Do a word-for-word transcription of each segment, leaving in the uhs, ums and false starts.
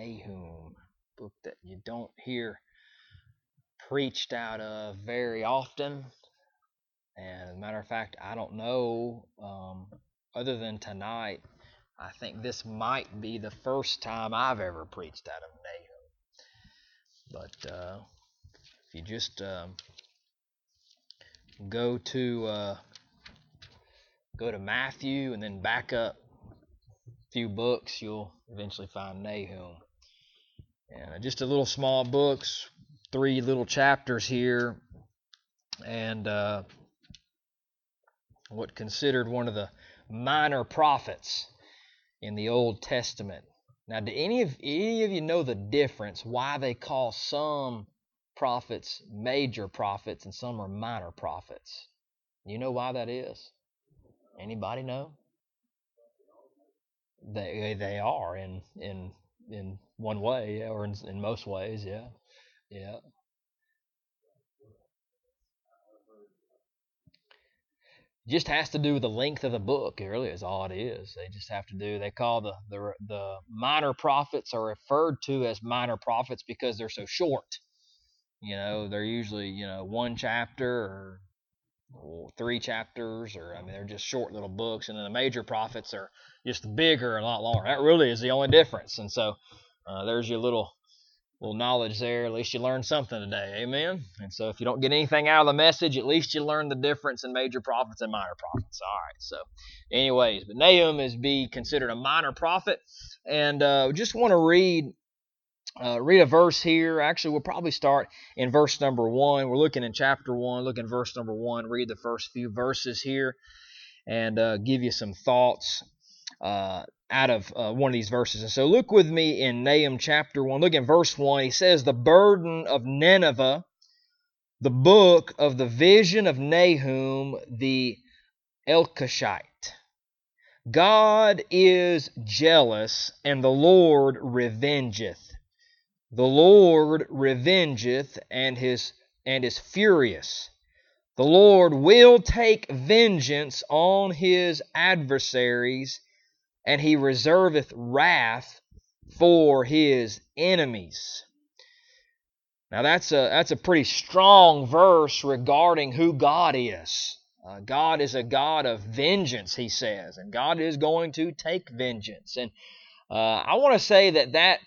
Nahum, a book that you don't hear preached out of very often. And as a matter of fact, I don't know, um, other than tonight, I think this might be the first time I've ever preached out of Nahum. But uh, if you just um, go to uh, go to Matthew and then back up a few books, you'll eventually find Nahum. And just a little small books, three little chapters here, and uh, what considered one of the minor prophets in the Old Testament. Now, do any of any of you know the difference, why they call some prophets major prophets and some are minor prophets? You know why that is? Anybody know? They they are in in in one way, or in, in most ways, yeah, yeah. Just has to do with the length of the book. It really is all it is. They just have to do. They call the the the minor prophets are referred to as minor prophets because they're so short. You know, they're usually you know one chapter or, or three chapters, or I mean, they're just short little books. And then the major prophets are just bigger and a lot longer. That really is the only difference. And so uh, there's your little. little knowledge there. At least you learned something today. Amen? And so if you don't get anything out of the message, at least you learned the difference in major prophets and minor prophets. All right. So anyways, but Nahum is be considered a minor prophet. And uh, just want to read uh, read a verse here. Actually, we'll probably start in verse number one. We're looking in chapter one. Look in verse number one. Read the first few verses here and uh, give you some thoughts uh, out of uh, one of these verses. And so look with me in Nahum chapter one. Look in verse one. He says, the burden of Nineveh, the book of the vision of Nahum the Elkoshite. God is jealous, and the Lord revengeth. The Lord revengeth, and his and is furious. The Lord will take vengeance on his adversaries, and he reserveth wrath for his enemies. Now that's a that's a pretty strong verse regarding who God is. Uh, God is a God of vengeance, he says, and God is going to take vengeance. And uh, I want to say that that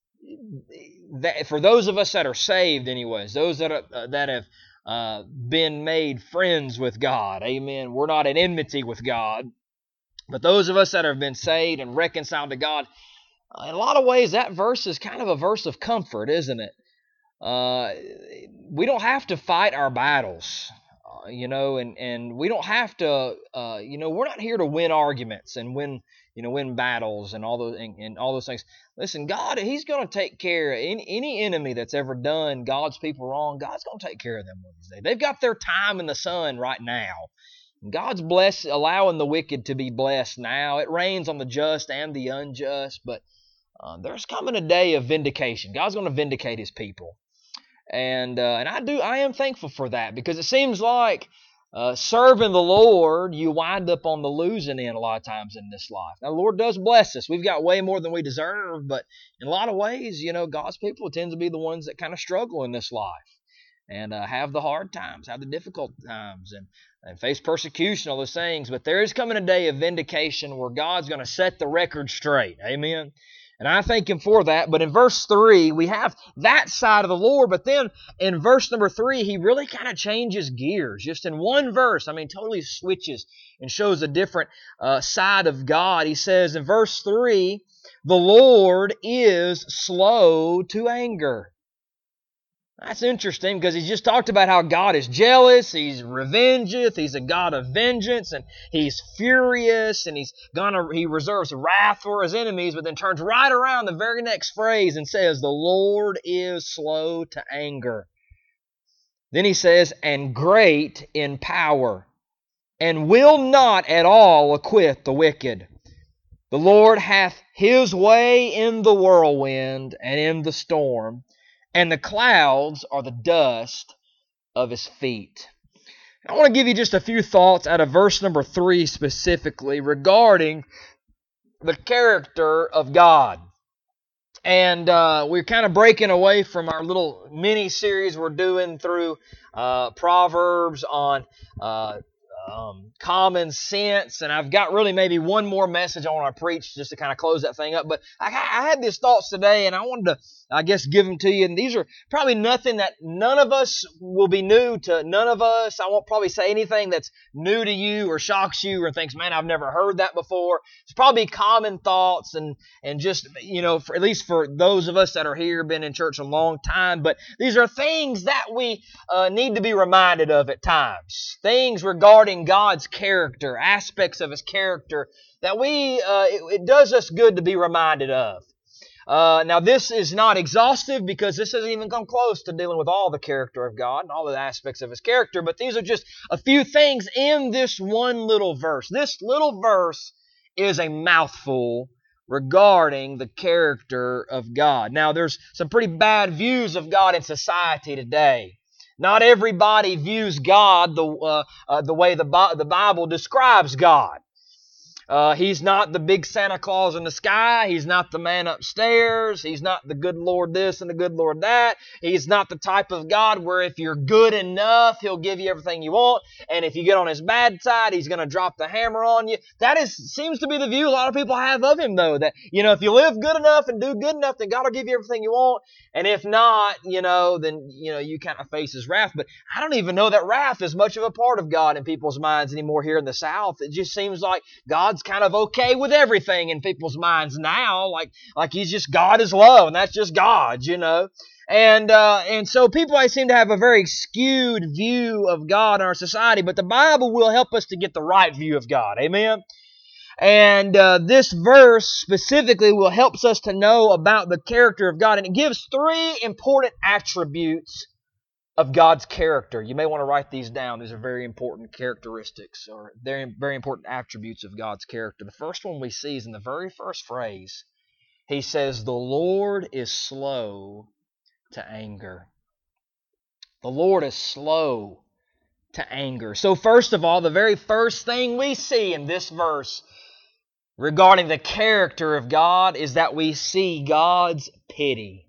that for those of us that are saved, anyways, those that are, uh, that have uh, been made friends with God, amen. We're not in enmity with God. But those of us that have been saved and reconciled to God, in a lot of ways, that verse is kind of a verse of comfort, isn't it? Uh, we don't have to fight our battles, uh, you know, and, and we don't have to, uh, you know, we're not here to win arguments and win, you know, win battles and all those and, and all those things. Listen, God, He's going to take care of any, any enemy that's ever done God's people wrong. God's going to take care of them one of these days. They've got their time in the sun right now. God's blessed, allowing the wicked to be blessed now. It rains on the just and the unjust, but uh, there's coming a day of vindication. God's going to vindicate His people, and uh, and I do I am thankful for that, because it seems like uh, serving the Lord, you wind up on the losing end a lot of times in this life. Now, the Lord does bless us. We've got way more than we deserve, but in a lot of ways, you know, God's people tend to be the ones that kind of struggle in this life. And uh, have the hard times, have the difficult times, and, and face persecution, all those things. But there is coming a day of vindication where God's going to set the record straight. Amen. And I thank Him for that. But in verse three, we have that side of the Lord. But then in verse number three, He really kind of changes gears. Just in one verse, I mean, totally switches and shows a different uh, side of God. He says in verse three, the Lord is slow to anger. That's interesting, because He's just talked about how God is jealous, He's revengeth, He's a God of vengeance, and He's furious, and He's gonna He reserves wrath for His enemies, but then turns right around the very next phrase and says, the Lord is slow to anger. Then He says, and great in power, and will not at all acquit the wicked. The Lord hath His way in the whirlwind and in the storm, and the clouds are the dust of His feet. I want to give you just a few thoughts out of verse number three specifically regarding the character of God. And uh, we're kind of breaking away from our little mini series we're doing through uh, Proverbs on uh, um, common sense. And I've got really maybe one more message I want to preach just to kind of close that thing up. But I, I had these thoughts today, and I wanted to, I guess, give them to you. And these are probably nothing that none of us will be new to none of us. I won't probably say anything that's new to you or shocks you or thinks, man, I've never heard that before. It's probably common thoughts and, and just, you know, for, at least for those of us that are here, been in church a long time. But these are things that we uh, need to be reminded of at times. Things regarding God's character, aspects of His character that we, uh, it, it does us good to be reminded of. Uh, now, this is not exhaustive because this doesn't even come close to dealing with all the character of God and all the aspects of His character, but these are just a few things in this one little verse. This little verse is a mouthful regarding the character of God. Now, there's some pretty bad views of God in society today. Not everybody views God the uh, uh, the way the, Bi- the Bible describes God. Uh, he's not the big Santa Claus in the sky. He's not the man upstairs. He's not the good Lord this and the good Lord that. He's not the type of God where if you're good enough, He'll give you everything you want. And if you get on His bad side, He's going to drop the hammer on you. That is seems to be the view a lot of people have of Him, though. That, you know, if you live good enough and do good enough, then God will give you everything you want. And if not, you know, then, you know, you kind of face His wrath. But I don't even know that wrath is much of a part of God in people's minds anymore here in the South. It just seems like God's kind of okay with everything in people's minds now, like like He's just God is love, and that's just God, you know. And uh, and so people I seem to have a very skewed view of God in our society, but the Bible will help us to get the right view of God. Amen. And uh, this verse specifically will help us to know about the character of God, and it gives three important attributes of God's character. You may want to write these down. These are very important characteristics or very, very important attributes of God's character. The first one we see is in the very first phrase. He says, "The Lord is slow to anger." The Lord is slow to anger. So first of all, the very first thing we see in this verse regarding the character of God is that we see God's pity.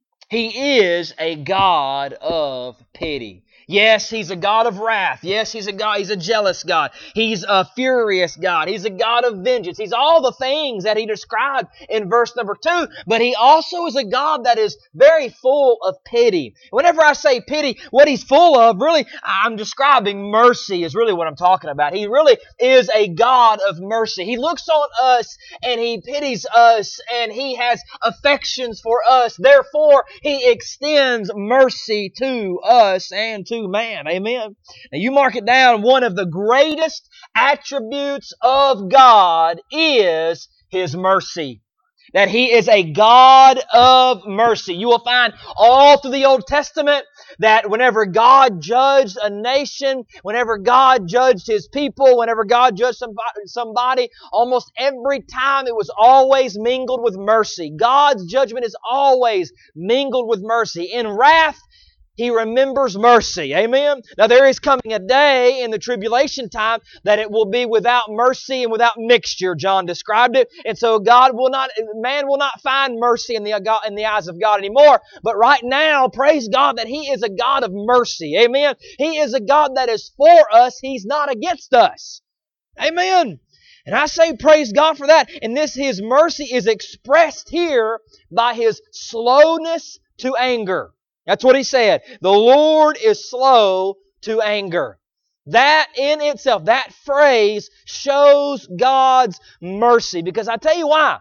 He is a God of pity. Yes, He's a God of wrath. Yes, He's a God. He's a jealous God. He's a furious God. He's a God of vengeance. He's all the things that He described in verse number two. But He also is a God that is very full of pity. Whenever I say pity, what He's full of, really, I'm describing mercy is really what I'm talking about. He really is a God of mercy. He looks on us and He pities us and He has affections for us. Therefore, He extends mercy to us and to man. Amen. Now you mark it down. One of the greatest attributes of God is His mercy. That He is a God of mercy. You will find all through the Old Testament that whenever God judged a nation, whenever God judged His people, whenever God judged somebody, somebody, almost every time it was always mingled with mercy. God's judgment is always mingled with mercy. In wrath, He remembers mercy. Amen? Now there is coming a day in the tribulation time that it will be without mercy and without mixture, John described it. And so God will not, man will not find mercy in the, in the eyes of God anymore. But right now, praise God that He is a God of mercy. Amen? He is a God that is for us. He's not against us. Amen? And I say praise God for that. And this, His mercy is expressed here by His slowness to anger. That's what He said. The Lord is slow to anger. That in itself, that phrase shows God's mercy. Because I tell you why.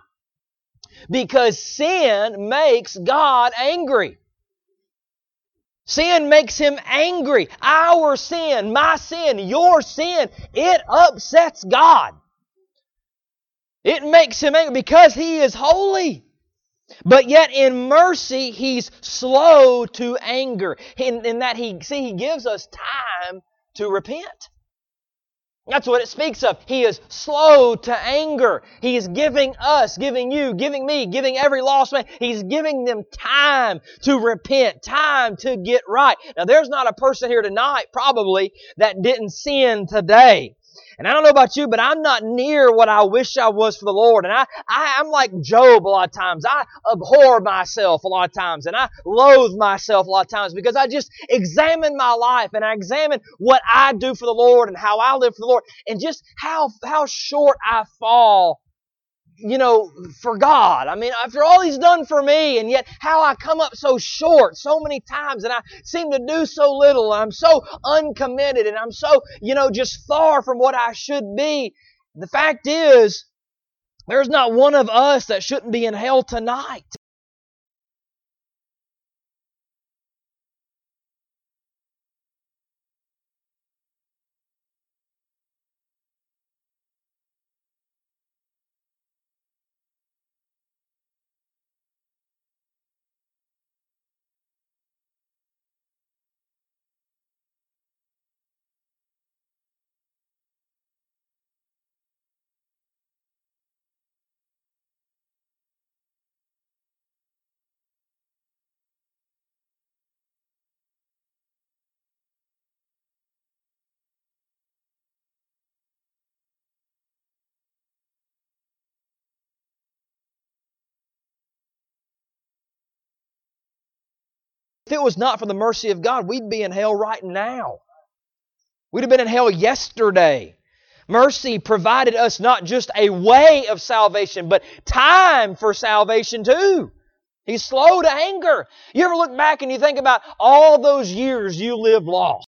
Because sin makes God angry. Sin makes Him angry. Our sin, my sin, your sin, it upsets God. It makes Him angry because He is holy. But yet in mercy, He's slow to anger. In, in that He, see, He gives us time to repent. That's what it speaks of. He is slow to anger. He is giving us, giving you, giving me, giving every lost man. He's giving them time to repent, time to get right. Now there's not a person here tonight, probably, that didn't sin today. And I don't know about you, but I'm not near what I wish I was for the Lord. And I, I, I'm like Job a lot of times. I abhor myself a lot of times. And I loathe myself a lot of times because I just examine my life and I examine what I do for the Lord and how I live for the Lord and just how, how short I fall, you know, for God. I mean, after all He's done for me, and yet how I come up so short so many times, and I seem to do so little, and I'm so uncommitted, and I'm so, you know, just far from what I should be. The fact is, there's not one of us that shouldn't be in hell tonight. If it was not for the mercy of God, we'd be in hell right now. We'd have been in hell yesterday. Mercy provided us not just a way of salvation, but time for salvation too. He's slow to anger. You ever look back and you think about all those years you lived lost?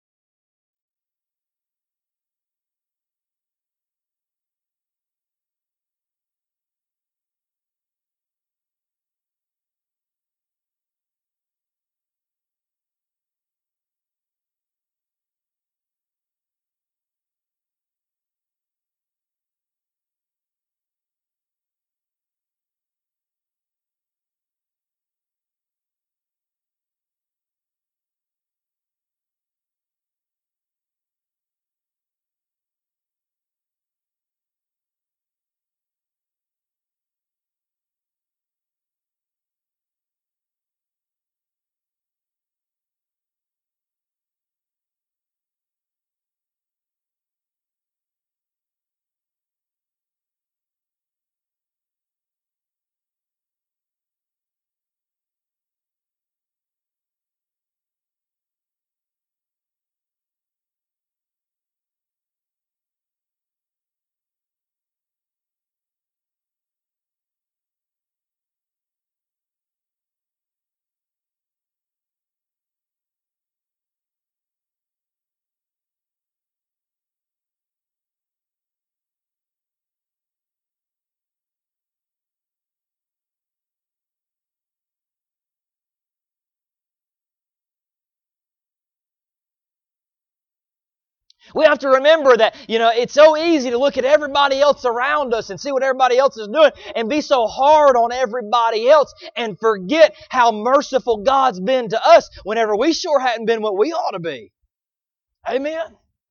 We have to remember that, you know, it's so easy to look at everybody else around us and see what everybody else is doing and be so hard on everybody else and forget how merciful God's been to us whenever we sure hadn't been what we ought to be. Amen?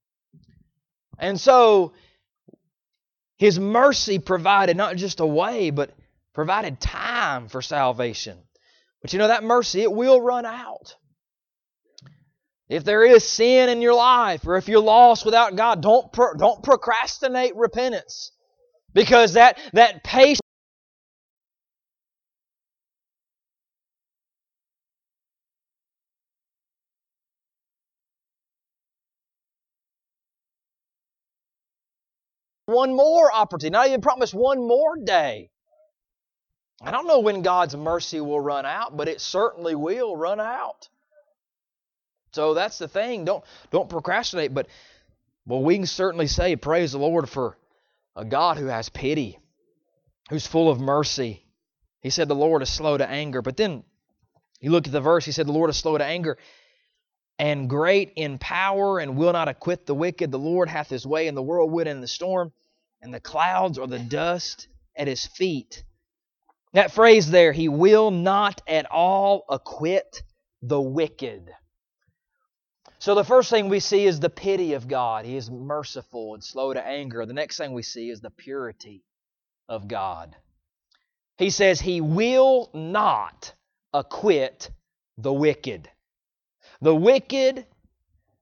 And so, His mercy provided not just a way, but provided time for salvation. But you know, that mercy, it will run out. If there is sin in your life, or if you're lost without God, don't pro- don't procrastinate repentance, because that that patience one more opportunity, not even promise one more day. I don't know when God's mercy will run out, but it certainly will run out. So that's the thing. Don't don't procrastinate. But well, we can certainly say, praise the Lord for a God who has pity, who's full of mercy. He said the Lord is slow to anger. But then you look at the verse, He said the Lord is slow to anger and great in power and will not acquit the wicked. The Lord hath His way in the whirlwind and the storm, and the clouds are the dust at His feet. That phrase there, He will not at all acquit the wicked. So the first thing we see is the pity of God. He is merciful and slow to anger. The next thing we see is the purity of God. He says He will not acquit the wicked. The wicked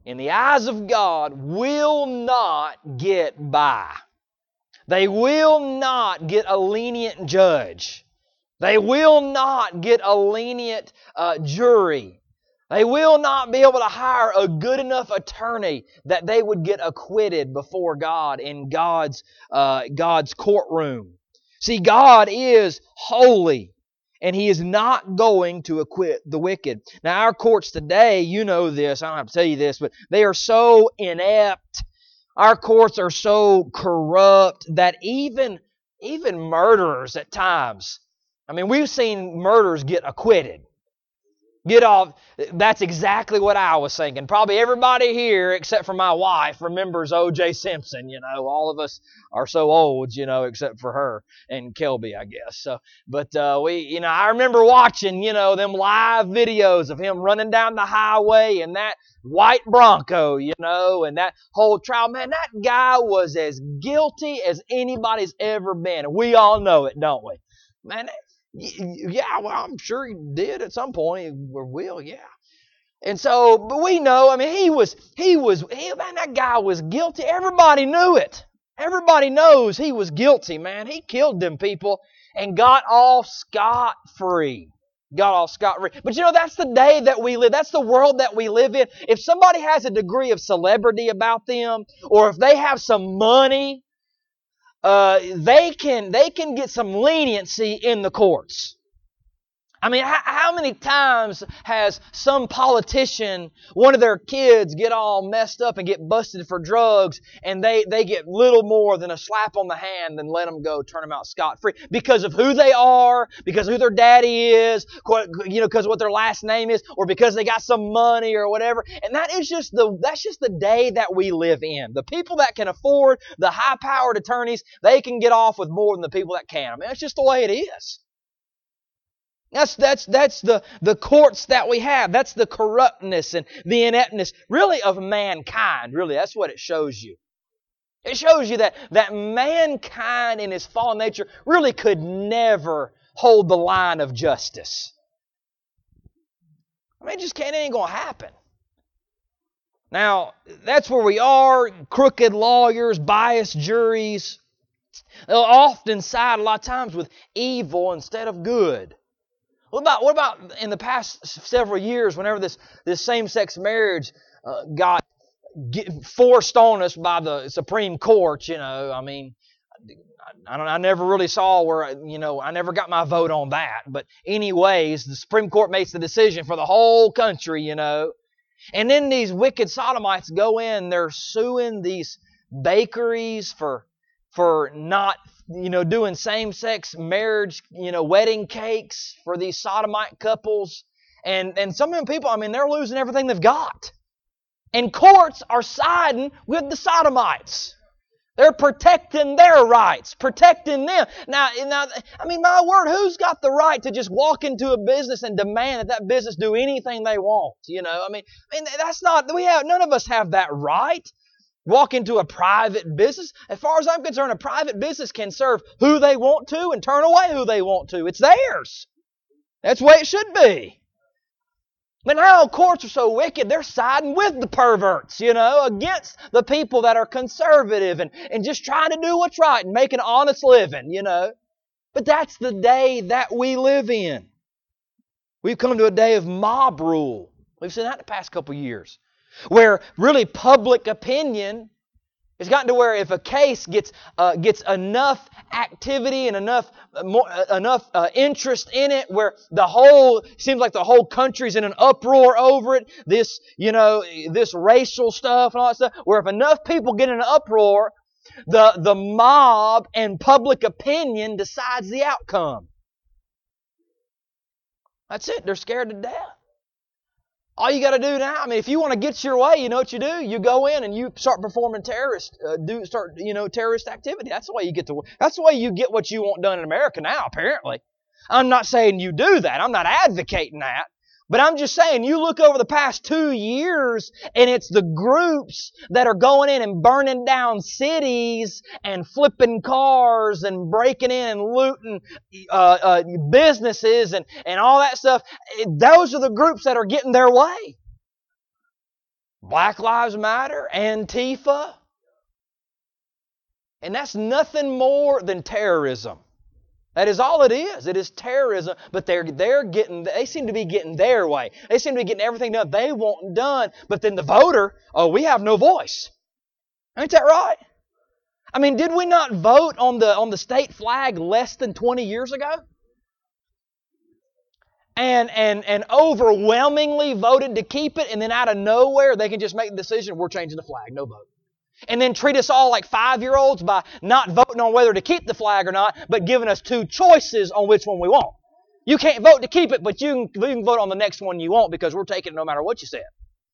in the eyes of God, will not get by. They will not get a lenient judge. They will not get a lenient uh, jury. They will not be able to hire a good enough attorney that they would get acquitted before God in God's, uh, God's courtroom. See, God is holy, and He is not going to acquit the wicked. Now, our courts today, you know this, I don't have to tell you this, but they are so inept. Our courts are so corrupt that even, even murderers at times, I mean, we've seen murderers get acquitted. Get off. That's exactly what I was thinking. Probably everybody here, except for my wife, remembers O J Simpson. You know, all of us are so old, you know, except for her and Kelby, I guess. So, but uh, we, you know, I remember watching, you know, them live videos of him running down the highway and that white Bronco, you know, and that whole trial. Man, that guy was as guilty as anybody's ever been. And we all know it, don't we? Man, yeah, well, I'm sure he did at some point, or will, yeah. And so, but we know, I mean, he was, he was, he, man, that guy was guilty. Everybody knew it. Everybody knows he was guilty, man. He killed them people and got off scot-free. Got off scot-free. But you know, that's the day that we live. That's the world that we live in. If somebody has a degree of celebrity about them, or if they have some money, Uh, they can they can get some leniency in the courts. I mean, how, how many times has some politician, one of their kids, get all messed up and get busted for drugs, and they, they get little more than a slap on the hand and let them go, turn them out scot-free because of who they are, because of who their daddy is, you know, because of what their last name is, or because they got some money or whatever. And that is just the that's just the day that we live in. The people that can afford the high-powered attorneys, they can get off with more than the people that can. I mean, that's just the way it is. That's that's that's the, the courts that we have. That's the corruptness and the ineptness, really, of mankind. Really, that's what it shows you. It shows you that, that mankind in his fallen nature really could never hold the line of justice. I mean, it just can't, it ain't going to happen. Now, that's where we are. Crooked lawyers, biased juries. They'll often side a lot of times with evil instead of good. What about what about in the past several years, whenever this, this same-sex marriage uh, got get forced on us by the Supreme Court? You know, I mean, I, I don't. I never really saw where you know. I never got my vote on that. But anyways, the Supreme Court makes the decision for the whole country. You know, and then these wicked sodomites go in. They're suing these bakeries for for not. You know, doing same-sex marriage, you know, wedding cakes for these sodomite couples. And and some of them people, I mean, they're losing everything they've got. And courts are siding with the sodomites. They're protecting their rights, protecting them. Now, now, I mean, my word, who's got the right to just walk into a business and demand that that business do anything they want? You know, I mean, I mean, that's not, we have, none of us have that right. Walk into a private business. As far as I'm concerned, a private business can serve who they want to and turn away who they want to. It's theirs. That's the way it should be. But now courts are so wicked, they're siding with the perverts, you know, against the people that are conservative and, and just trying to do what's right and make an honest living, you know. But that's the day that we live in. We've come to a day of mob rule. We've seen that in the past couple of years. Where really public opinion has gotten to where if a case gets uh, gets enough activity and enough uh, more, uh, enough uh, interest in it, where the whole seems like the whole country's in an uproar over it. This you know this racial stuff and all that stuff. Where if enough people get in an uproar, the the mob and public opinion decides the outcome. That's it. They're scared to death. All you got to do now, I mean, if you want to get your way, you know what you do? You go in and you start performing terrorist, uh, do start, you know, terrorist activity. That's the way you get to. That's the way you get what you want done in America now. Apparently, I'm not saying you do that. I'm not advocating that. But I'm just saying, you look over the past two years, and it's the groups that are going in and burning down cities and flipping cars and breaking in and looting uh, uh, businesses and, and all that stuff. Those are the groups that are getting their way. Black Lives Matter, Antifa. And that's nothing more than terrorism. That is all it is. It is terrorism, but they're they're getting they seem to be getting their way. They seem to be getting everything done they want done, but then the voter, oh, we have no voice. Ain't that right? I mean, did we not vote on the on the state flag less than twenty years ago? And and and overwhelmingly voted to keep it, and then out of nowhere they can just make the decision, we're changing the flag, no vote. And then treat us all like five-year-olds by not voting on whether to keep the flag or not, but giving us two choices on which one we want. You can't vote to keep it, but you can, you can vote on the next one you want because we're taking it no matter what you said.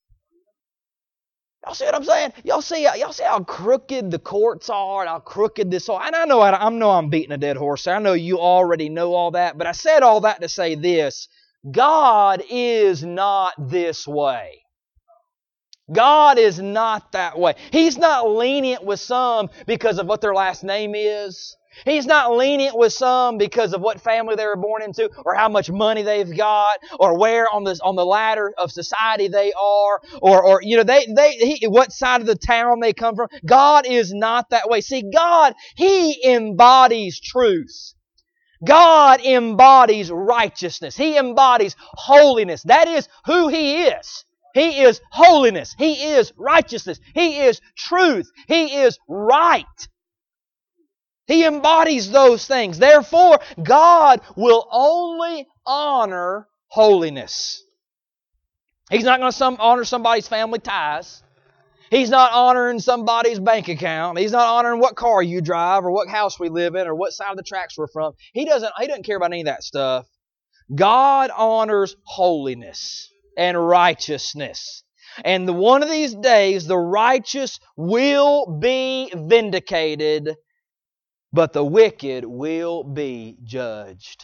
Y'all see what I'm saying? Y'all see, y'all see how crooked the courts are and how crooked this all. And I know I, I know I'm beating a dead horse. I know you already know all that, but I said all that to say this: God is not this way. God is not that way. He's not lenient with some because of what their last name is. He's not lenient with some because of what family they were born into or how much money they've got or where on the on the ladder of society they are or or you know they they he, what side of the town they come from. God is not that way. See, God, He embodies truth. God embodies righteousness. He embodies holiness. That is who He is. He is holiness. He is righteousness. He is truth. He is right. He embodies those things. Therefore, God will only honor holiness. He's not going to honor somebody's family ties. He's not honoring somebody's bank account. He's not honoring what car you drive or what house we live in or what side of the tracks we're from. He doesn't, he doesn't care about any of that stuff. God honors holiness and righteousness. And the, one of these days, the righteous will be vindicated, but the wicked will be judged.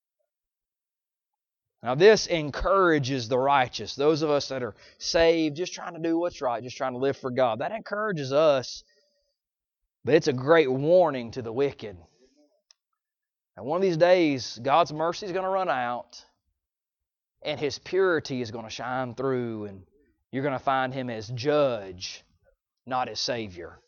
Now this encourages the righteous, those of us that are saved, just trying to do what's right, just trying to live for God. That encourages us, but it's a great warning to the wicked. And one of these days, God's mercy is going to run out, and His purity is going to shine through, and you're going to find Him as judge, not as Savior.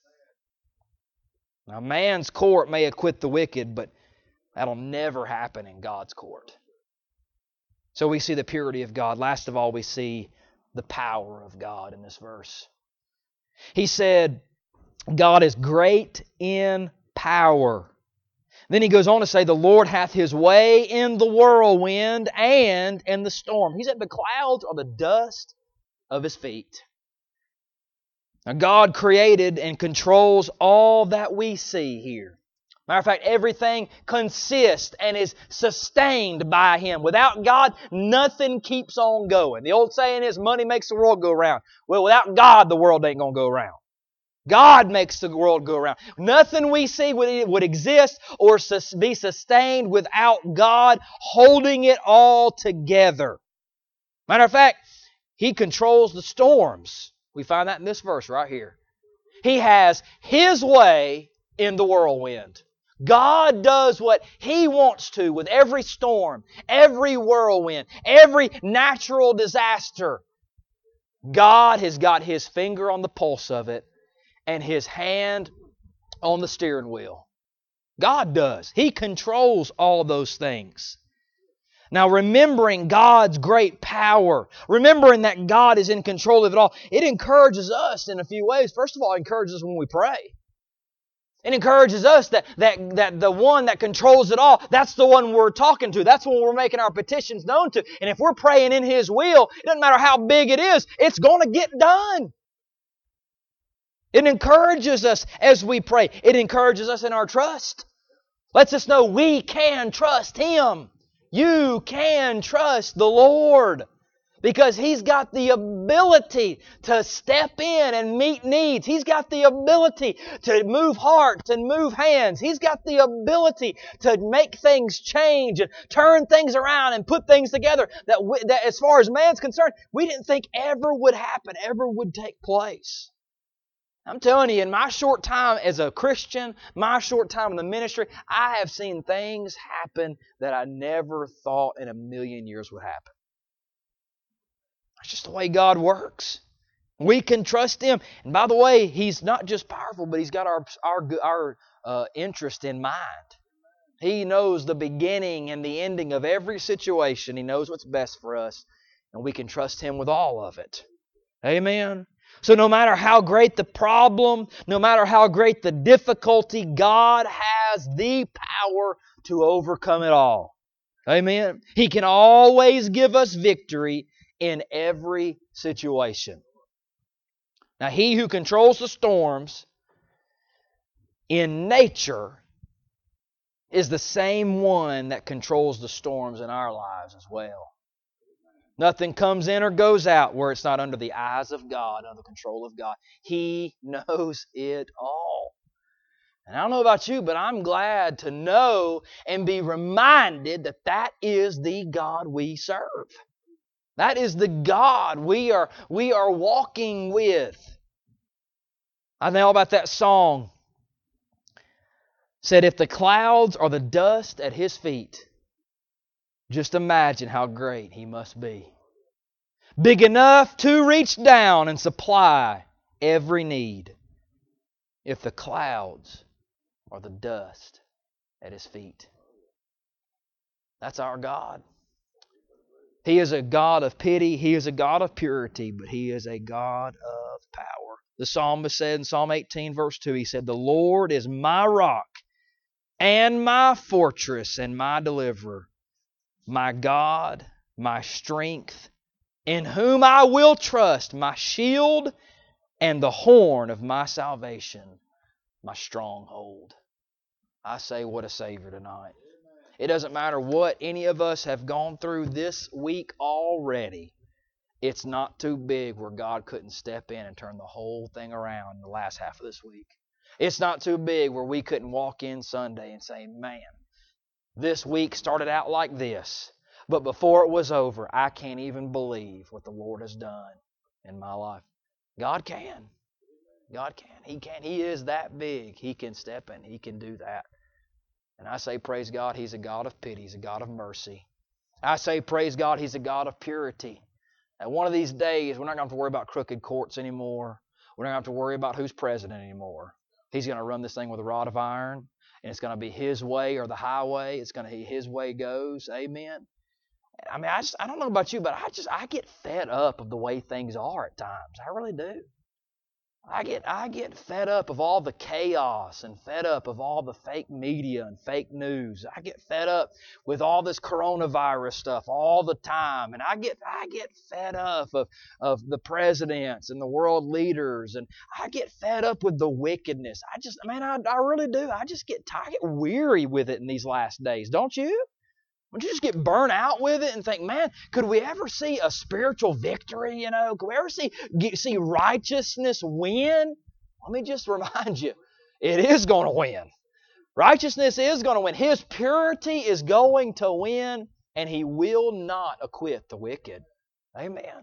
Now, man's court may acquit the wicked, but that'll never happen in God's court. So we see the purity of God. Last of all, we see the power of God in this verse. He said, God is great in power. Then he goes on to say, the Lord hath His way in the whirlwind and in the storm. He said the clouds are the dust of His feet. Now God created and controls all that we see here. Matter of fact, everything consists and is sustained by Him. Without God, nothing keeps on going. The old saying is, money makes the world go round. Well, without God, the world ain't going to go round. God makes the world go around. Nothing we see would, would exist or sus- be sustained without God holding it all together. Matter of fact, He controls the storms. We find that in this verse right here. He has His way in the whirlwind. God does what He wants to with every storm, every whirlwind, every natural disaster. God has got His finger on the pulse of it and His hand on the steering wheel. God does. He controls all those things. Now, remembering God's great power, remembering that God is in control of it all, it encourages us in a few ways. First of all, it encourages us when we pray. It encourages us that, that, that the one that controls it all, that's the one we're talking to. That's when we're making our petitions known to. And if we're praying in His will, it doesn't matter how big it is, it's going to get done. It encourages us as we pray. It encourages us in our trust. Lets us know we can trust Him. You can trust the Lord because He's got the ability to step in and meet needs. He's got the ability to move hearts and move hands. He's got the ability to make things change and turn things around and put things together that, we, that as far as man's concerned, we didn't think ever would happen, ever would take place. I'm telling you, in my short time as a Christian, my short time in the ministry, I have seen things happen that I never thought in a million years would happen. That's just the way God works. We can trust Him. And by the way, He's not just powerful, but He's got our, our, our uh, interest in mind. He knows the beginning and the ending of every situation. He knows what's best for us. And we can trust Him with all of it. Amen. So no matter how great the problem, no matter how great the difficulty, God has the power to overcome it all. Amen. He can always give us victory in every situation. Now, He who controls the storms in nature is the same one that controls the storms in our lives as well. Nothing comes in or goes out where it's not under the eyes of God, under the control of God. He knows it all. And I don't know about you, but I'm glad to know and be reminded that that is the God we serve. That is the God we are, we are walking with. I know about that song. Said, if the clouds are the dust at His feet, just imagine how great He must be. Big enough to reach down and supply every need. If the clouds are the dust at His feet. That's our God. He is a God of pity. He is a God of purity, but He is a God of power. The psalmist said in Psalm eighteen, verse two, he said, the Lord is my rock and my fortress and my deliverer, my God, my strength, in whom I will trust, my shield and the horn of my salvation, my stronghold. I say, what a Savior tonight. It doesn't matter what any of us have gone through this week already. It's not too big where God couldn't step in and turn the whole thing around in the last half of this week. It's not too big where we couldn't walk in Sunday and say, man, this week started out like this, but before it was over, I can't even believe what the Lord has done in my life. God can. God can. He can. He is that big. He can step in. He can do that. And I say, praise God, He's a God of pity. He's a God of mercy. I say, praise God, He's a God of purity. And one of these days, we're not going to have to worry about crooked courts anymore. We're not going to have to worry about who's president anymore. He's going to run this thing with a rod of iron, and it's going to be His way or the highway. It's going to be His way goes. Amen. I mean, I just, I don't know about you, but I just, I get fed up of the way things are at times. I really do. I get, I get fed up of all the chaos and fed up of all the fake media and fake news. I get fed up with all this coronavirus stuff all the time. And I get, I get fed up of, of the presidents and the world leaders. And I get fed up with the wickedness. I just, man, I, I really do. I just get tired, I get weary with it in these last days. Don't you? Don't you just get burnt out with it and think, man, could we ever see a spiritual victory, you know? Could we ever see, get, see righteousness win? Let me just remind you, it is going to win. Righteousness is going to win. His purity is going to win, and He will not acquit the wicked. Amen.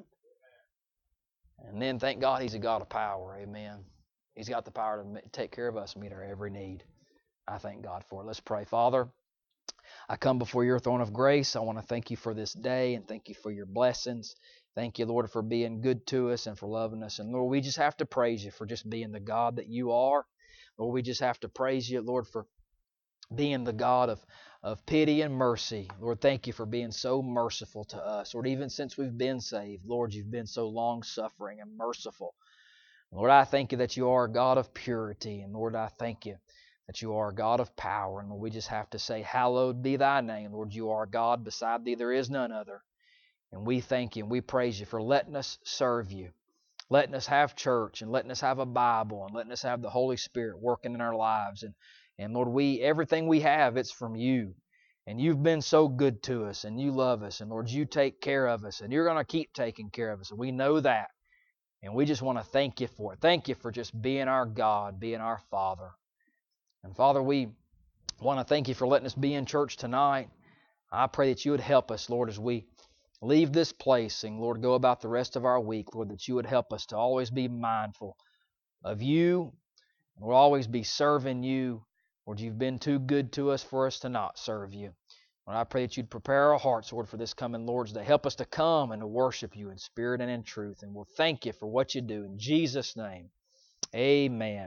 And then thank God He's a God of power. Amen. He's got the power to take care of us and meet our every need. I thank God for it. Let's pray. Father, I come before Your throne of grace. I want to thank You for this day and thank You for Your blessings. Thank You, Lord, for being good to us and for loving us. And Lord, we just have to praise You for just being the God that You are. Lord, we just have to praise You, Lord, for being the God of, of pity and mercy. Lord, thank You for being so merciful to us. Lord, even since we've been saved, Lord, You've been so long-suffering and merciful. Lord, I thank You that You are a God of purity. And Lord, I thank You that You are a God of power. And Lord, we just have to say, hallowed be Thy name. Lord, You are God. Beside Thee there is none other. And we thank You and we praise You for letting us serve You, letting us have church and letting us have a Bible and letting us have the Holy Spirit working in our lives. And, and Lord, we everything we have, it's from You. And You've been so good to us and You love us. And Lord, You take care of us and You're going to keep taking care of us. And we know that. And we just want to thank You for it. Thank You for just being our God, being our Father. And Father, we want to thank You for letting us be in church tonight. I pray that You would help us, Lord, as we leave this place and, Lord, go about the rest of our week, Lord, that You would help us to always be mindful of You. We'll always be serving You. Lord, You've been too good to us for us to not serve You. Lord, I pray that you'd prepare our hearts, Lord, for this coming Lord's Day. Help us to come and to worship you in spirit and in truth. And we'll thank you for what you do. In Jesus' name, amen.